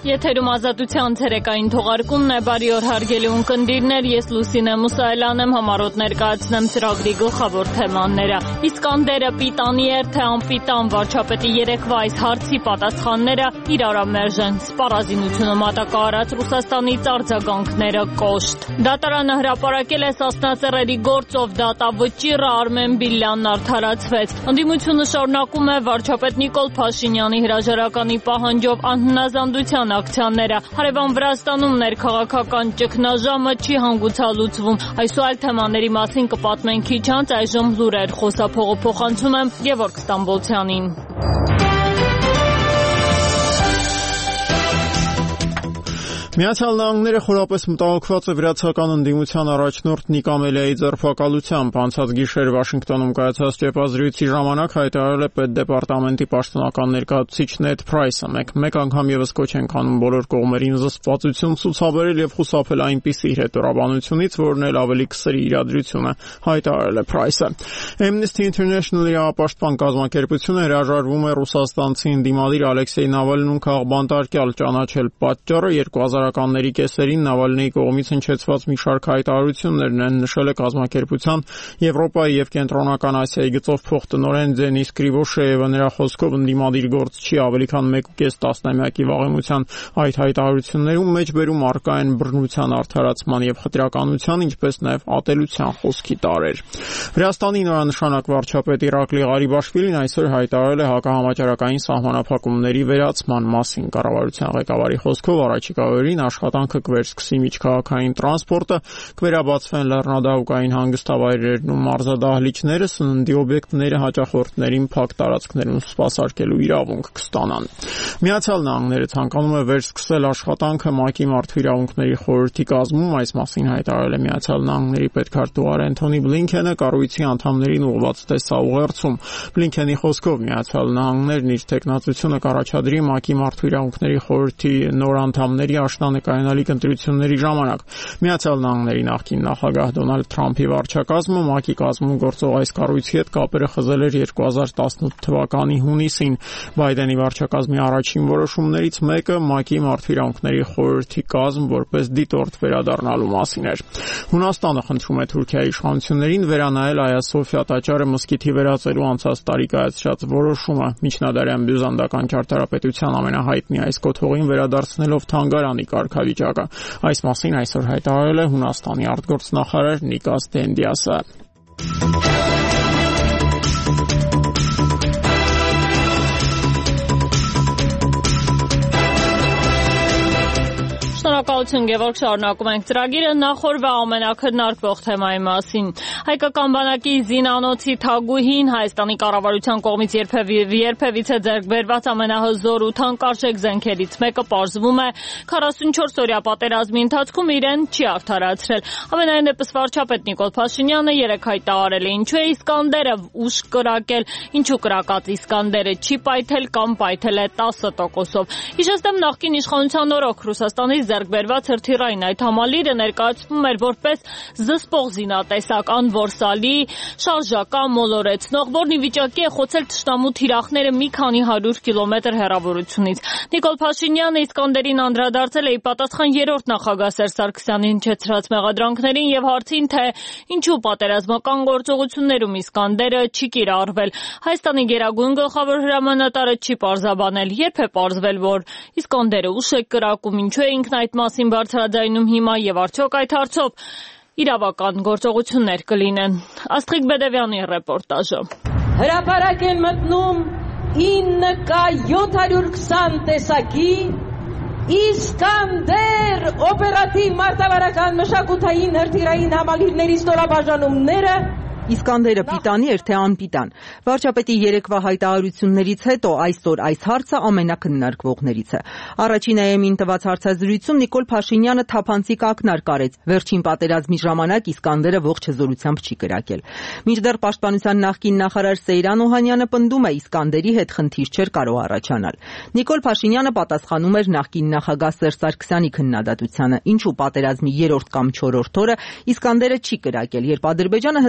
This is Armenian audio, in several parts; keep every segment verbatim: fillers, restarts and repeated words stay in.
Եթերում ազատության ցերեկային թողարկումն է, բարի օր հարգելի ունկնդիրներ, ես Լուսինե Մուսայելյան եմ, համառոտ ներկայացնեմ ծրագրի գլխավոր թեմաները։ Իսկանդերը պիտանի էր, թե անպիտան, վարչապետի երեկվա այս հարցի պատասխանները իրարամերժ են։ Սպառազինությունը մատակարարած Ռուսաստանից արձագանքները կոշտ։ Դատարանը հրապարակել է Սասնա Ծռերի գործով դատավճիռը, Արմեն Բիլյանն արդարացվեց։ Ընդդիմությունը շարունակում է վարչապետ Նիկոլ Փաշինյանի հրաժարականի պահանջով անհնազանդության ակցիաները։ Հարևան Վրաստանում ներքաղաքական ճգնաժամը չի հանգուցալուծվում։ Այս ու այլ թեմաների մասին կպատմենք քիչ անց, այժմ լուրեր, խոսափողը փոխանցում եմ Գևորգ Ստամբոլցյանին։ Միացյալ Նահանգները խորապես մտահոգված է վրացական ընդդիմության առաջնորդ Նիկ Ամելիայի ձերբակալությամբ։ Անցած գիշեր Վաշինգտոնում կայացած ճեպազրույցի ժամանակ հայտարարել է Պետդեպարտամենտի պաշտոնական ներկայացուցիչ Նեդ Փրայսը։ Մեկ անգամ եւս կոչ են անում բոլոր կողմերին զսպվածություն ցուցաբերել եւ խուսափել այնպիսի հետորաբանությունից, որն էլ ավելի կսրի իրադրությունը, հայտարարել է Փրայսը։ Amnesty International-ի ապաշտպան կազմակերպությունը հրաժարվում է ռուսաստանցի ընդդիմադիր Ալեքսեյ Նավալնուն քաղբանտարկյալ ճանաչել պատճառը երկու հազարականների կեսերին Նավալնիի կողմից հնչեցված մի շարք հայտարարություններն են, նշել է կազմակերպության Եվրոպայի եւ Կենտրոնական Ասիայի գծով փոխտնօրեն Դենիս Կրիվոշեևը։ Նրա խոսքով ընդդիմադիր գործ չի ավելի քան մեկ ու կես տասնամյակի վաղեմության այդ հայտարարություններում մեջբերում առկա են բռնության արդարացման եւ խտրականության, ինչպես նաեւ ատելության խոսքի տարրեր։ Վրաստանի նորանշանակ վարչապետ Իրակլի Ղարիբաշվիլին այսօր հայտարարել է հակահամաճարակային սահմանափակումների վերացման մասին։ Կառավարության ղեկավարի խոսքով առաջիկա օրերին աշխատանքը կվերսկսի միջքաղաքային տրանսպորտը, կվերաբացվեն լեռնադահուկային հանգստավայրերն ու մարզադահլիճները, սննդի օբյեկտները հաճախորդներին փակ տարածքներում սպասարկելու իրավունք կստանան։ Միացյալ Նահանգները ցանկանում է վերսկսել աշխատանքը ՄԱԿ-ի Մարդու իրավունքների խորհրդի կազմում, այս մասին հայտարարել է Միացյալ Նահանգների պետքարտուղար Էնթոնի Բլինքենը կառույցի անդամներին ուղղված տեսաուղերձում։ Բլինքենի խոսքով Միացյալ Նահանգներն իր տեխնացությունը կառաջադրի ՄԱԿ-ի Մարդու իրավունքների խորհրդի նոր անդամների աշնանկայանալիք ընտրությունների ժամանակ։ Միացյալ Նահանգների նախկին նախագահ Դոնալդ Թրամփի վարչակազմը ՄԱԿ-ի կազմում գործող այս կառույցի հետ կապերը խզել էր երկու հազար տասնութ թվականի հունիսին։ Բայդենի վարչակազմի առաջին որոշումներից մեկը ՄԱԿ-ի Մարդու իրավունքների խորհրդի կազմ որպես դիտորդ վերադառնալու մասին էր։ Հունաստանը խնդրում է Թուրքիայի իշխանություններին վերանայել Այա Սոֆիա տաճարը մզկիթի վերածելու անցած տարի կայացրած որոշումը։ Միջնադարյան բյուզանդական ճարտարապետության ամենահայտնի այս կոթողին վերադարձնելով թանգարանի կարգավիճակը։ Այս մասին այսօր հայտարարել է Հունաստանի արտգործնախարար Նիկաս Դենդիասը։ Շնորհակալություն Գևորգ, շարունակում ենք ծրագիրը, նախորդ ամենակրնարկվող թեմայի մասին։ Հայկական բանակի զինանոցի թագուհին Հայաստանի կառավարության կողմից երբևիցե ձեռք բերված ամենահզոր ու թանկարժեք զենքերից մեկը պարզվում է քառասունչորս օրյա պատերազմի ընթացքում իրեն չի արդարացրել։ Ամենայն դեպս վարչապետ Նիկոլ Փաշինյանը երեկ հայտարարել է ինչու է Իսկանդերը ուշ կրակել, ինչու կրակած Իսկանդերը չի պայթել կամ պայթել է տասը տոկոսով։ Հիշեցնեմ նախկին իշխանության օրոք Ռուսաստանից ձեռք բերված հրթիռային այդ համալիրը ներկայացվում էր որպես զսպող զինատեսակ, անորսալի, շարժական, մոլորեցնող, որն ի վիճակի է խոցել թշնամու թիրախները մի քանի հարյուր կիլոմետր հեռավորությունից։ Նիկոլ Փաշինյանը Իսկանդերին անդրադարձել է ի պատասխան երրորդ նախագահ Սերժ Սարգսյանի հնչեցրած մեղադրանքներին եւ հարցին, թե ինչու պատերազմական գործողություններում Իսկանդերը չի կիրառվել։ Հայաստանի գերագույն գլխավոր հրամանատարը չի պարզաբանել, երբ է պարզվել, որ Իսկանդերը ուշ է կրակում, ինչու է ինքն այդ մասին բարձրաձայնում հիմա եւ արդյոք այդ հարցով իրավական գործողություններ կլինեն։ Աստղիկ Բեդևյանի ռեպորտաժը։ Հրապարակ են մտնում ինը կա յոթ հարյուր քսան տեսակի Իսկանդեր օպերատիվ մարտավարական մշակութային հրթիռային համալիրների ստորաբաժանումները Իսկանդերը պիտանի էր, թե անպիտան։ Վարչապետի երեկվա հայտարարություններից հետո այսօր այս հարցը ամենակննարկվողներից է։ Առաջին Է Էմ-ին տված հարցազրույցում Նիկոլ Փաշինյանը թափանցիկ ակնարկ արեց։ Վերջին պատերազմի ժամանակ Իսկանդերը ողջ հզորությամբ չի կրակել։ Մինչդեռ Պաշտպանության նախկին նախարար Սեյրան Օհանյանը պնդում է Իսկանդերի հետ խնդիր չէր կարող առաջանալ։ Նիկոլ Փաշինյանը պատասխանում էր նախկին նախագահ Սերժ Սարգսյանի քննադատությանը, ինչու պատերազմի երրորդ կամ չորրորդ օրը Իսկանդերը չի կրակել, երբ Ադրբեջանը հսկայական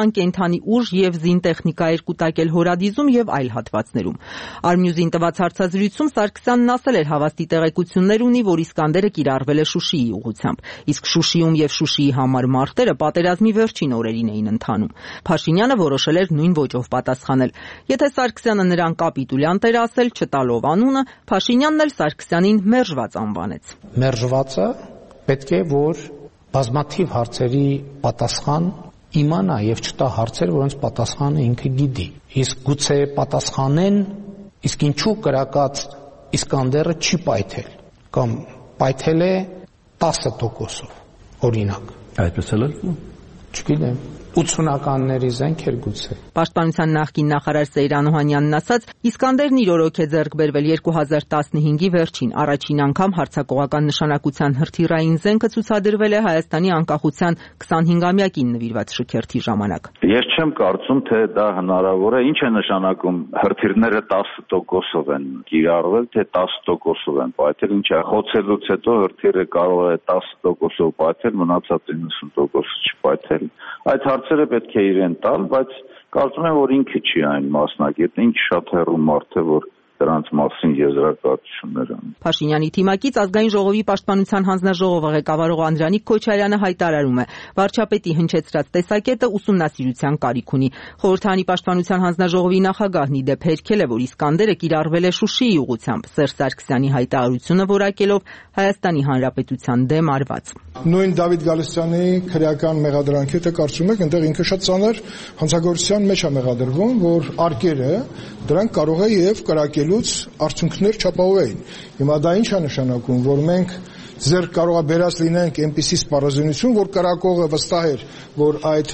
ռազմական կենդանի ուժ եւ զինտեխնիկա էր կուտակել Հորադիզում եւ այլ հատվածներում։ Արմյուզին տված հարցազրույցում Սարգսյանն ասել էր հավաստի տեղեկություններ ունի, որ Իսկանդերը կիրառվել է Շուշիի ուղղությամբ, իսկ Շուշիում եւ Շուշիի համար մարտերը պատերազմի վերջին օրերին էին ընթանում։ Փաշինյանը որոշել էր նույն ոճով պատասխանել։ Եթե Սարգսյանը նրան կապիտուլյանտ էր ասել, չտալով անունը, Փաշինյանն էլ Սարգսյանին մերժված անվանեց։ Մերժվածը պետք է որ բազմաթիվ հարցերի պատասխան իմանա եւ չտա հարցեր, որոնց պատասխանը ինքը գիտի։ Իսկ գուցե պատասխանեն, իսկ ինչու կրակած Իսկանդերը չի պայթել կամ պայթել է տասը տոկոսով օրինակ։ Այդպես էլ է։ Չգիտեմ, ութսունականների զենք էր գուցե։ Պաշտպանության նախկին նախարար Սեյրան Օհանյանն ասաց, Իսկանդերն իր օրոք է ձեռք բերվել երկու հազար տասնհինգի վերջին, առաջին անգամ հարձակողական նշանակության հրթիռային զենքը ցուցադրվել է Հայաստանի անկախության քսանհինգամյակին նվիրված շքերթի ժամանակ։ Ես չեմ կարծում, թե դա հնարավոր է, ինչ է նշանակում հրթիռները տասը տոկոսով են կիրառվել, թե տասը տոկոսով են պայթել, ինչ է խոցելուց հետո հրթիռը կարող է տասը տոկոսով պայթել, մնացած իննսուն տոկոսը չպայթել։ Այդ հարցերը պետք է իրեն տալ, բայց կարծում եմ, որ ինքը չի այն մասնակետը, ինքը շատ հեռու մարդ է, որ դրանց մասին եզրակացություններ անի։ Փաշինյանի թիմակից ազգային ժողովի պաշտպանության հանձնաժողովը ղեկավարող Անդրանիկ Քոչարյանը հայտարարում է, վարչապետի հնչեցրած տեսակետը ուսումնասիրության կարիք ունի։ Խորհրդանի պաշտպանության հանձնաժողովի նախագահն ի դեպ հերքել է, որ Իսկանդերը կիրառվել է Շուշիի ուղղությամբ, Սերժ Սարգսյանի հայտարարությունը որակելով Հայաստանի Հանրապետության դեմ արված։ Նույն Դավիթ Գալստյանի քրեական մեղադրանքի հետ կարծում եք, այնտեղ ինքը շատ ծանր հանցագործության մեջ է մեղադրվում, որ արկերը դրանք կարող է եւ կրակելուց արդյունքներ չապահովեին։ Հիմա դա ինչ է նշանակում, որ մենք ձեռք կարող է բերած լինենք այնպիսի սպառազինություն, որ կրակողը վստահ էր, որ այդ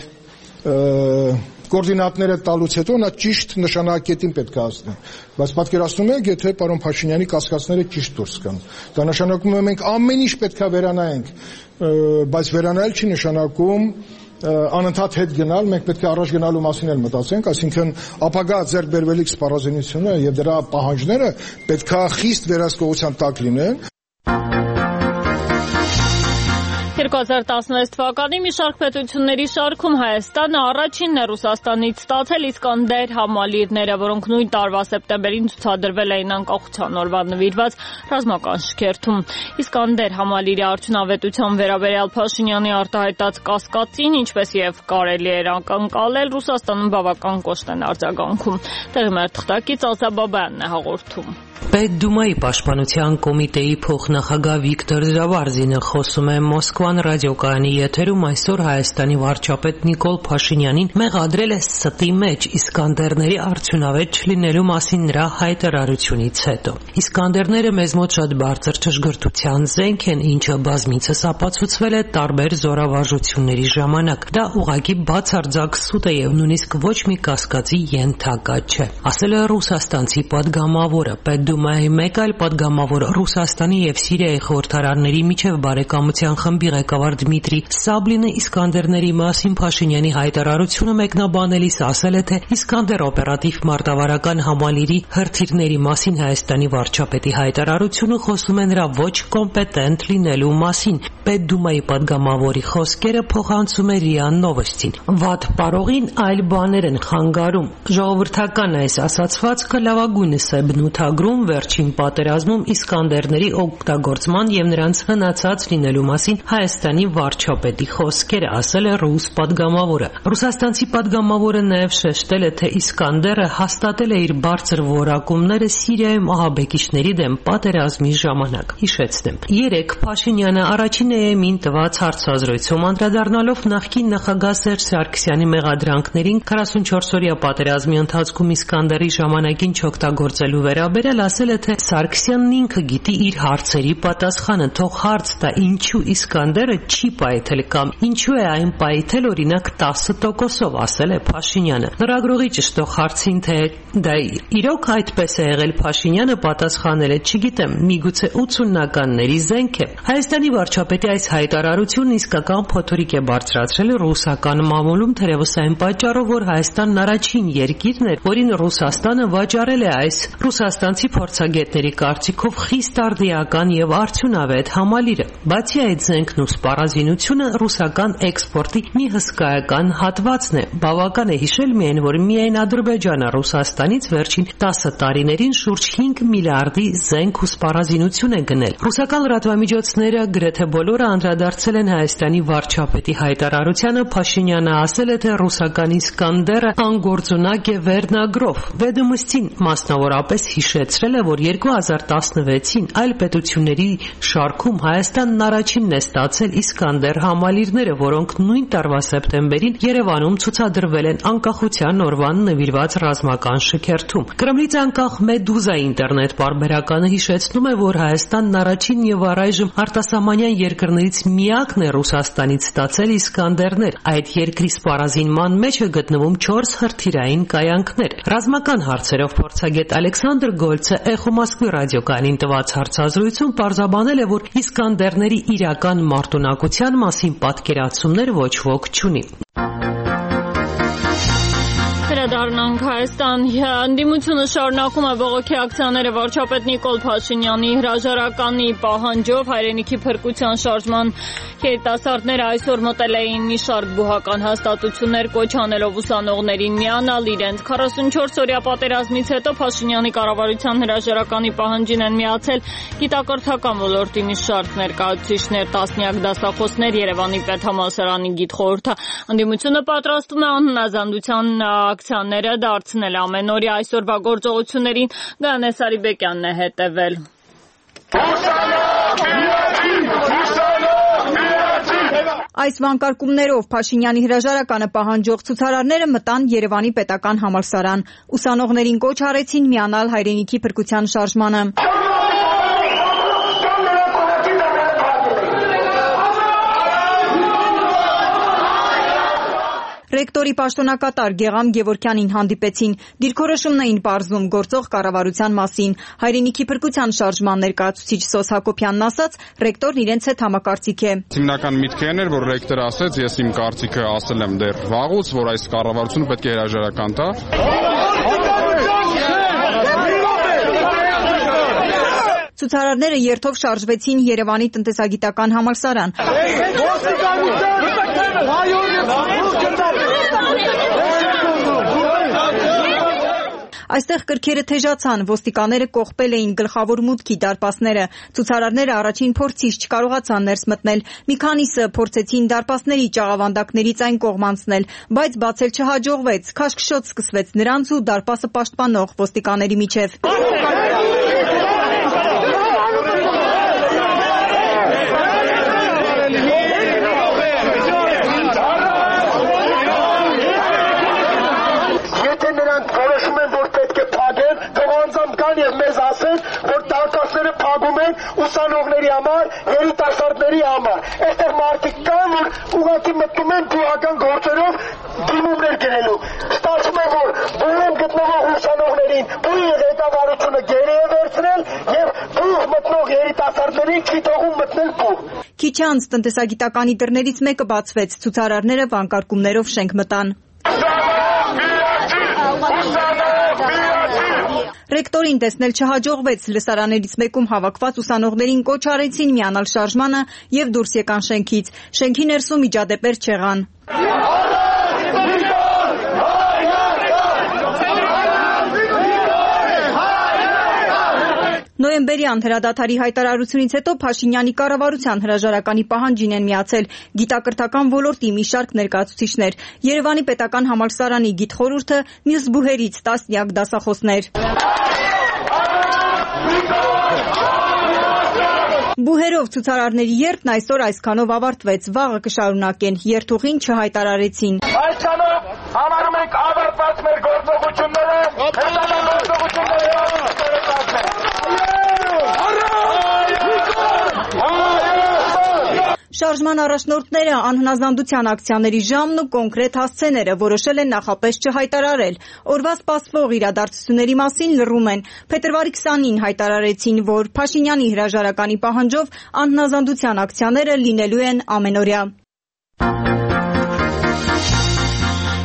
կոորդինատները տալուց հետո նա ճիշտ նշանակետին պետք է հասնի։ Բայց պատկերացնում եք, եթե պարոն Փաշինյանի կասկածները ճիշտ դուրս գան։ Դա նշանակում է մենք ամեն ինչ պետք է վերանայենք, բայց վերանայել չի նշանակում անընդհատ հետ գնալ, մենք պետք է առաջ գնալու մասին էլ մտածենք, այսինքն ապագա ձեռք բերվելիք սպառազինությունը եւ դրա պահանջները պետք է խիստ վերահսկողության տակ լինեն։ երկու հազար տասնվեց թվականի մի շարք պետությունների շարքում Հայաստանը առաջինն է Ռուսաստանից ստացել Իսկանդեր համալիրները, որոնք նույն տարվա սեպտեմբերին ցուցադրվել էին անկախության օրվա նվիրված ռազմական շքերթում։ Իսկանդեր համալիրի արդյունավետության վերաբերյալ Փաշինյանի արտահայտած կասկածին, ինչպես եւ կարելի էր անկալել, Ռուսաստանում բավական կոշտ են արձագանքում։ Տեղի մեր թղթակից Ալսա Բաբայանն է հաղորդում։ Պետդումայի պաշտպանության կոմիտեի փոխնախագահ Վիկտոր Զավարզինը խոսում է Մոսկվան ռադիոկայանի եթերում այսօր Հայաստանի վարչապետ Նիկոլ Փաշինյանին մեղադրել է ստի մեջ Իսկանդերների արդյունավետ չլինելու մասին նրա հայտարարությունից հետո։ Իսկանդերները մեզ մոտ շատ բարձր ճշգրտության զենք են, ինչը բազմիցս ապացուցվել է տարբեր զորավարժությունների ժամանակ։ Դա ուղղակի բացարձակ սուտ է եւ նույնիսկ ոչ մի կասկածի ենթակա չէ, ասել է ռուսաստանցի падգամավորը։ Պետդումայի մեկ այլ падգամավոր Ռուսաստանի եւ Սիրիայի խորհրդարանների միջև բարեկամության խմբի ղեկավար Դմիտրի Սաբլինը Իսկանդերների մասին Փաշինյանի հայտարարությունը մեկնաբանելիս ասել է, թե Իսկանդեր օպերատիվ մարտավարական համալիրի հրթիռների մասին Հայաստանի վարչապետի հայտարարությունը խոսում է նրա ոչ կոմպետենտ լինելու մասին։ Պետդումայի падգամավորի խոսքերը փոխանցում է ՌԻԱ Նովոստին։ Վատ պարողին այլ բաներ են խանգարում։ Ժողովրդական այս ասացվածքը լավագույնս է բնութագրում վերջին պատերազմում Իսկանդերների օգտագործման եւ նրանց հնացած լինելու մասին Հայաստանի վարչապետի խոսքերը, ասել է ռուս падգամավորը։ Ռուսաստանցի падգամավորը նաեւ շեշտել է, թե Իսկանդերը հաստատել է իր բարձր որակումները Սիրիայում ահաբեկիչների դեմ պատերազմի ժամանակ։ Հիշեցնեմ, երեք Փաշինյանը առաջին էեմին տված հարցազրույցում անդրադառնալով նախկին նախագահ Սերժ Սարգսյանի մեղադրանքներին քառասունչորսօրյա պատերազմի ընթացքում Իսկանդերի ժամանակին չօգտագործելու վերաբերյալ ասել է, թե Սարգսյանն ինքը գիտի իր հարցերի պատասխանը, թող հարց տա ինչու Իսկանդերը չի պայթել կամ ինչու է այն պայթել օրինակ տասը տոկոսով, ասել է Փաշինյանը։ Լրագրողի ճշտող հարցին, թե դա իրոք այդպես է եղել, Փաշինյանը պատասխանել է, չգիտեմ, միգուցե ութսունականների զենք է։ Հայաստանի վարչապետի այս հայտարարությունն իսկական փոթորիկ է բարձրացրել ռուսական մամուլում, թերևս այն պատճառով, որ Հայաստանն առաջին երկիրն էր, որին Ռուսաստանը վաճառել է այս ռուսաստանցի փորձագետների կարծիքով խիստ արդիական եւ արդյունավետ համալիրը։ Բացի այդ զենքն ու սպառազինությունը ռուսական էքսպորտի մի հսկայական հատվածն է։ Բավական է հիշել միայն, որ միայն Ադրբեջանը Ռուսաստանից վերջին տասը տարիներին շուրջ հինգ միլիարդի զենք ու սպառազինություն է գնել։ Ռուսական լրատվամիջոցները գրեթե բոլորը անդրադարձել են Հայաստանի վարչապետի հայտարարությանը։ Փաշինյանը ասել է, թե ռուսական Իսկանդերը անգործունակ է վերնագրով։ Վեդոմստին մասնավորապես հիշեցրել է, որ երկու հազար տասնվեցին այլ պետությունների շարքում Հայաստանն առաջինն է ստացել Իսկանդեր համալիրները, որոնք նույն տարվա սեպտեմբերին Երևանում ցուցադրվել են անկախության օրվան նվիրված ռազմական շքերթում։ Կրեմլից անկախ Մեդուզա ինտերնետ պարբերականը հիշեցնում է, որ Հայաստանն առաջին եւ առայժմ արտասահմանյան երկրներից միակն է Ռուսաստանից ստացել Իսկանդերներ։ Այդ երկրի սպառազինման մեջ է գտնվում չորս հրթիռային կայանքներ։ Ռազմական հարցերով փորձագետ Ալեքսանդր Գոլցը Էխո Մոսկվի ռադիոկայանին տված հարցազրույցում պարզաբանել է, որ Իսկանդերների իրական մարտունակության մասին պատկերացումներ ոչ ոք չունի։ Դառնանք Հայաստան։ Ընդդիմությունը շարունակում է բողոքի ակցիաները վարչապետ Նիկոլ Փաշինյանի հրաժարականի պահանջով։ Հայրենիքի փրկության շարժման երիտասարդները այսօր մտել էին մի շարք բուհական հաստատություններ, կոչ անելով ուսանողներին միանալ իրենց։ քառասունչորս-օրյա պատերազմից հետո Փաշինյանի կառավարության հրաժարականի պահանջին են միացել գիտակրթական ոլորտի մի շարք ներկայացուցիչներ, տասնյակ դասախոսներ, Երևանի պետհամալսարանի գիտխորհուրդը։ Ընդդիմությունը պատրաստվում է անհնազանդության ակցիաները դարձնել ամենօրյա։ Այսօրվա գործողություններին Գայանե Սարիբեկյանն է հետևել։ Այս վանկարկումներով Փաշինյանի հրաժարականը պահանջող ցուցարարները մտան Երևանի պետական համալսարան։ Ուսանողներին կոչ արեցին միանալ հայրենիքի փրկության շարժմանը։ Ռեկտորի պաշտոնակատար Գեղամ Գևորգյանին հանդիպեցին, դիրքորոշումն էին պարզում գործող կառավարության մասին։ Հայրենիքի փրկության շարժման ներկայացուցիչ Սոս Հակոբյանն ասաց, ռեկտորն իրենց հետ համակարծիք է։ Հիմնական միտքը այն էր, որ ռեկտորը ասաց, ես իմ կարծիքը ասել եմ դեռ վաղուց, որ այս կառավարությունը պետք է հրաժարական տա։ Ցուցարարները երթով շարժվեցին Երևանի տնտեսագիտական համալսարան։ Այստեղ կրքերը թեժացան, ոստիկանները կողպել էին գլխավոր մուտքի դարպասները։ Ցուցարարները առաջին փորձից չկարողացան ներս մտնել։ Մի քանիսը փորձեցին դարպասների ճաղավանդակներից այն կողմ անցնել, բայց բացել չհաջողվեց։ Քաշքշոտ սկսվեց նրանց ու դարպասը պաշտպանող ոստիկաների միջև։ Եվ մեզ ասեն, որ տակասները փակում են ուսանողների համար, երիտասարդների համար։ Այստեղ մարդիկ կան, որ ուղղակի մտնում են բուհական գործերով դիմումներ գնելու։ Ստացվում է, որ բուհում գտնվող ուսանողներին բուհի ղեկավարությունը գերի է վերցրել եւ բուհ մտնող երիտասարդներին չի թողում մտնել բուհ։ Քիչ անց տնտեսագիտականի դռներից մեկը բացվեց, ցուցարարները վանկարկումներով շենք մտան։ Ռեկտորին տեսնել չհաջողվեց, լսարաններից մեկում հավաքված ուսանողներին կոչ արեցին միանալ շարժմանը եւ դուրս եկան շենքից։ Շենքի ներսում միջադեպեր չեղան։ Նոյեմբերյան հրադադարի հայտարարությունից հետո Փաշինյանի կառավարության հրաժարականի պահանջին են միացել գիտակրթական ոլորտի մի շարք ներկայացուցիչներ, Երևանի պետական համալսարանի գիտխորհուրդը, մյուս բուհերից տասնյակ դասախոսներ։ Բուհերով ցուցարարների երթն այսօր այսքանով ավարտվեց, վաղը կշարունակեն, երթուղին չհայտարարեցին։ Այսքանով համարում ենք ավարտված մեր գործողությունները, հետագա գործողությունները Շարժման առաջնորդները անհնազանդության ակցիաների ժամն ու կոնկրետ հասցեները որոշել են նախապես չհայտարարել։ Օրվա սպասվող իրադարձությունների մասին լռում են։ Փետրվարի քսանին հայտարարեցին, որ Փաշինյանի հրաժարականի պահանջով անհնազանդության ակցիաները լինելու են ամենօրյա։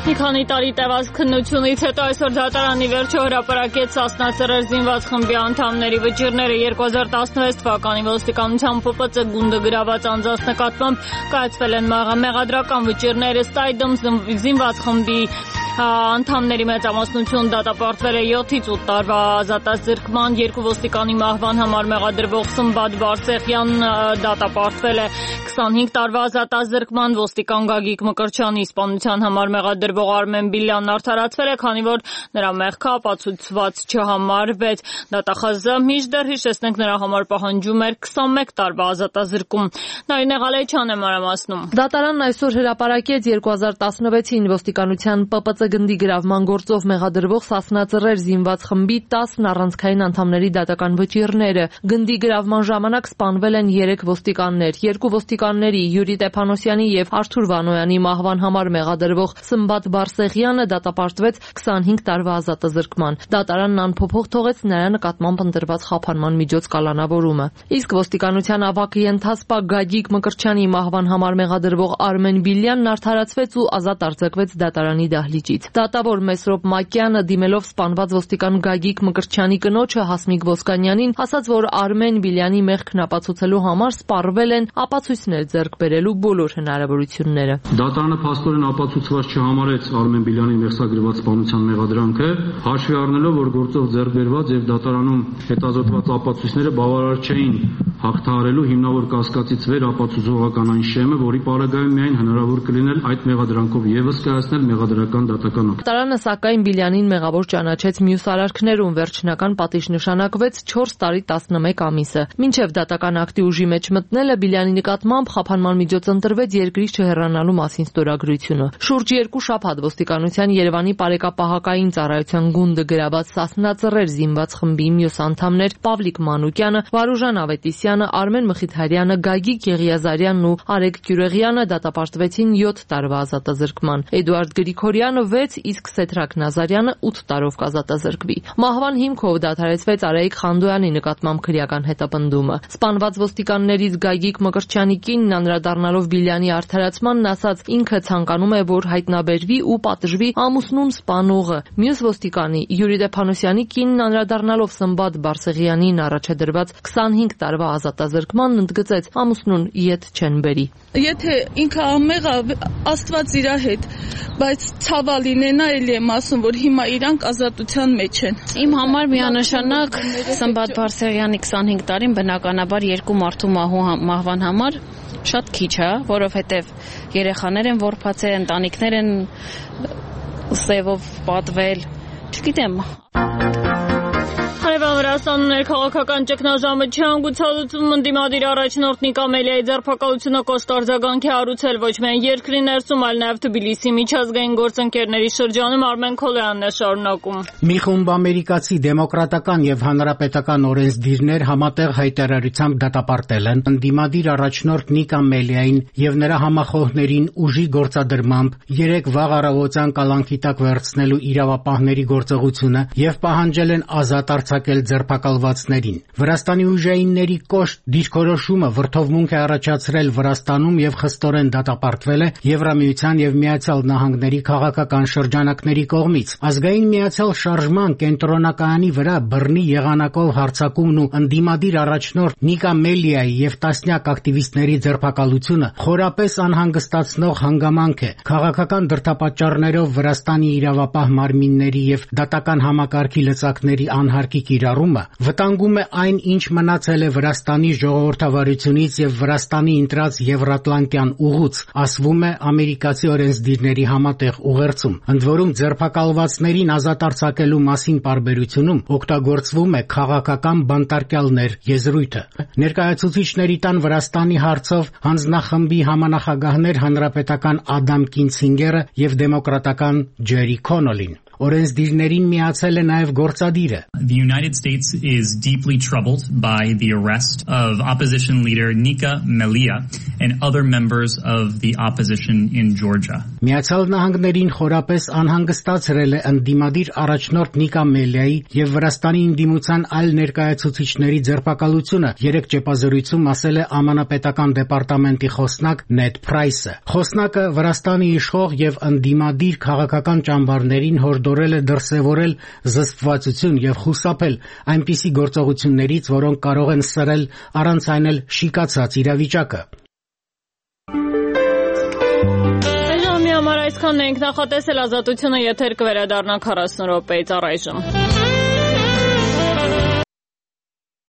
Մի քանի տարի տևած քննությունից հետո այսօր դատարանի վերջո հրապարակեց Սասնա Ծռեր զինված խմբի անդամների վճիռները երկու հազար տասնվեց թվականի ոստիկանության Պ Պ Ծ գունդը գրաված անձանց նկատմամբ կայացվել են մեղադրական վճիռները ըստ այդմ զինված խմբի անդամների մեծամասնություն դատապարտվել է յոթից ութ տարվա ազատազրկման, երկու ոստիկանի մահվան համար մեղադրվող Սմբատ Բարսեղյան դատապարտվել է քսանհինգ տարվա ազատազրկման, ոստիկան Գագիկ Մկրտչյանի սպանության համար մեղադրվող Արմեն Բիլյանն արդարացվել է, քանի որ նրա մեղքը ապացուցված չհամարվեց։ Դատախազը մինչդեռ հիշեցնենք նրա համար պահանջում էր քսանմեկ տարվա ազատազրկում։ Նարինե Ղալեչյանն է մանրամասնում։ Դատարանն այսօր հրապարակեց երկու հազար տասնվեցին ոստիկանության Պ Պ Ծ գնդի գրավման գործով մեղադրվող Սասնա Ծռեր զինված խմբի տասն առանցքային անդամների դատական վճիռները։ Գնդի գրավման ժամանակ սպանվել են երեք ոստիկաններ, երկու ոստիկանների Յուրի Տեփանոսյանի եւ Արթուր Վանոյանի մահվան համար մեղադրվող Սմբատ Բարսեղյանը դատապարտվեց քսանհինգ տարվա ազատազրկման։ Դատարանն անփոփոխ թողեց նրա նկատմամբ ընտրված խափանման միջոց կալանավորումը։ Իսկ ոստիկանության ավագ ենթասպա Գագիկ Մկրտչյանի մահվան համար մեղադրվող Արմեն Բիլյանն արդարացվեց ու ազատ արձակվեց դատարանի դահլիճից։ Դատավոր Մեսրոպ Մակյանը դիմելով սպանված ոստիկան Գագիկ Մկրտչյանի կնոջը Հասմիկ Ոսկանյանին ասաց, որ Արմեն Բիլյանի մեղքն ապացուցելու համար սպառվել են ապացույցներ ձեռք բերելու բոլոր հնարավորությունները։ Դատարանը փաստորեն ապացուցված չհամարեց Արմեն Բիլյանի մեղսագրված սպանության մեղադրանքը, հաշվի առնելով, որ գործով ձեռք բերված եւ դատարանում հետազոտված ապացույցները բավարար չէին հաղթահարելու հիմնավոր կասկածից վեր ապացուցողական այն շեմը, որի պարագայում միայն հնարավոր կլիներ այդ մեղադրանքով եւս կայացնել մեղադրական դատական ակտ։ Դատարանը սակայն Բիլյանին մեղավոր ճանաչեց մյուս արարքներում, վերջնական պատիժ նշանակվեց չորս տարի տասնմեկ ամիսը։ Մինչև դատական ակտի ուժի մեջ մտնելը Բիլյանի նկատմամբ խափանման միջոց ընտրվեց երկրից չհեռանալու մասին ստորագրությունը։ Շուրջ երկու շաբաթ ոստիկանության Երևանի Պարեկապահակային ծառայության գունդը գրաված Սասնա Ծռեր զինված խմբի մյուս անդամներ Պավլիկ Մանուկյանը, Վարուժան Ավետիսյանը, Արմեն Մխիթարյանը, Գագիկ Եղիազարյանն ու Արեգ Գյուրեղյանը դատապարտվեցին յոթ տարվա ազատազրկման։ Էդուարդ Գրիգորյանը վեց, իսկ Սեդրակ Նազարյանը ութ տարով կազատազրկվի։ Մահվան հիմքով դադարեցվեց Արայիկ Խանդոյանի նկատմամբ քրեական հետապնդումը։ Սպանված ոստիկաններից Գագիկ Մկրտչյանի կինն անդրադառնալով Բիլյանի արդարացմանն ասաց, ինքը ցանկանում է, որ հայտնաբերվի ու պատժվի ամուսնուն սպանողը։ Մյուս ոստիկանի Յուրի Տեփանոսյանի կինն անդրադառնալով Սմբատ Բարսեղյանին առաջադրված քսանհինգ տարվա ազատազրկմանն ընդգծեց, ամուսնուն իդ չեն բերի։ Եթե ինքը ամեղ Աստված իրա հետ, բայց ցավալին է էլի եմ ասում, որ հիմա իրանք ազատության մեջ են։ Իմ համար միանշանակ Սմբատ Բարսեղյանի քսանհինգ տարին բնականաբար երկու մարդու մահու մահվան համար շատ քիչ է, որովհետև երեխաներ են որբացել, ընտանիքներ են սևով պատվել, չգիտեմ։ Հարևան Վրաստանում ներքաղաքական ճգնաժամը չհանգուցալուծում ընդդիմադիր առաջնորդ Նիկա Մելիայի ձերբակալությունը կոշտ արձագանք է հարուցել ոչ միայն երկրի ներսում, այլ նաև Թբիլիսի միջազգային գործընկերների շրջանում։ Արմեն Քոլոյանն է շարունակում։ Մի խումբ ամերիկացի դեմոկրատական եւ հանրապետական օրենսդիրներ համատեղ հայտարարությամբ դատապարտել են ընդդիմադիր առաջնորդ Նիկա Մելիային եւ նրա համախոհներին ուժի գործադրմամբ երեք վաղ առավոտյան կալանքի տակ վերցնելու իրավապահների գործողությունը եւ պահանջել են ազատ արձակել ձերբակալվածներին։ Վրաստանի ուժայինների կոշտ դիրքորոշումը վրդովմունք է առաջացրել Վրաստանում եւ խստորեն դատապարտվել է Եվրամիության եւ Միացյալ Նահանգների քաղաքական շրջանակների կողմից։ Ազգային միացյալ շարժման կենտրոնակայանի վրա բռնի եղանակով հարձակումն ու ընդդիմադիր առաջնորդ Նիկա Մելիայի եւ տասնյակ ակտիվիստների ձերբակալությունը խորապես անհանգստացնող հանգամանք է։ Քաղաքական դրդապատճառներով Վրաստանի իրավապահ մարմինների եւ դատական համակարգի լծակների անհարկի կիրառումը վտանգում է այն, ինչ մնացել է Վրաստանի ժողովրդավարությունից եւ Վրաստանի ընտրած Եվրատլանտյան ուղուց, ասվում է ամերիկացի օրենսդիրների համատեղ ուղերձում։ Ընդ որում ձերբակալվածներին ազատ արձակելու մասին պարբերությունում օգտագործվում է քաղաքական բանտարկյալներ եզրույթը։ Ներկայացուցիչների տան Վրաստանի հարցով հանձնախմբի համանախագահներ հանրապետական Ադամ Կինցինգերը եւ դեմոկրատական Ջերի Քոնոլին։ Օրենսդիրներին միացել է նաև գործադիրը։ The United States is deeply troubled by the arrest of opposition leader Nika Melia and other members of the opposition in Georgia. Միացյալ Նահանգներին խորապես անհանգստացրել է ընդդիմադիր առաջնորդ Նիկա Մելիայի եւ Վրաստանի ընդդիմության այլ ներկայացուցիչների ձերբակալությունը, երեք ճեպազրույցում ասել է ԱՄՆ պետական դեպարտամենտի խոսնակ Նեդ Փրայսը։ Խոսնակը Վրաստանի իշխող եւ ընդդիմադիր քաղաքական ճամբարներին հորդորել է դրսեւորել զսպվածություն եւ խուսափել այնպիսի գործողություններից, որոնք կարող են սրել առանց այն էլ շիկացած իրավիճակը։ Այսքանն ենք նախատեսել, Ազատությունը եթեր կվերադառնա քառասուն րոպեից առայժմ։